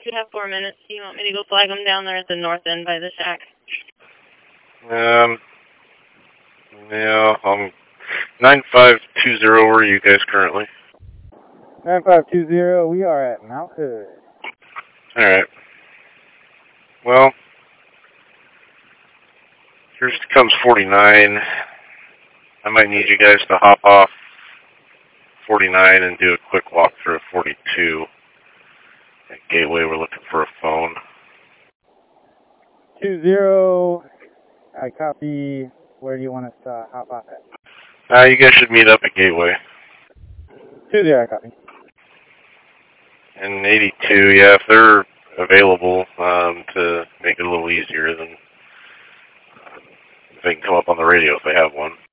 you have 4 minutes. Do you want me to go flag them down there at the north end by the shack? Yeah, 9520, where are you guys currently? 9520, we are at Mount Hood. Alright. Well, here comes 49. I might need you guys to hop off 49 and do a quick walk through 42. At Gateway, we're looking for a phone. 20, I copy. Where do you want us to hop off at? You guys should meet up at Gateway. 20, I copy. And 82, yeah, if they're available to make it a little easier, then they can come up on the radio if they have one.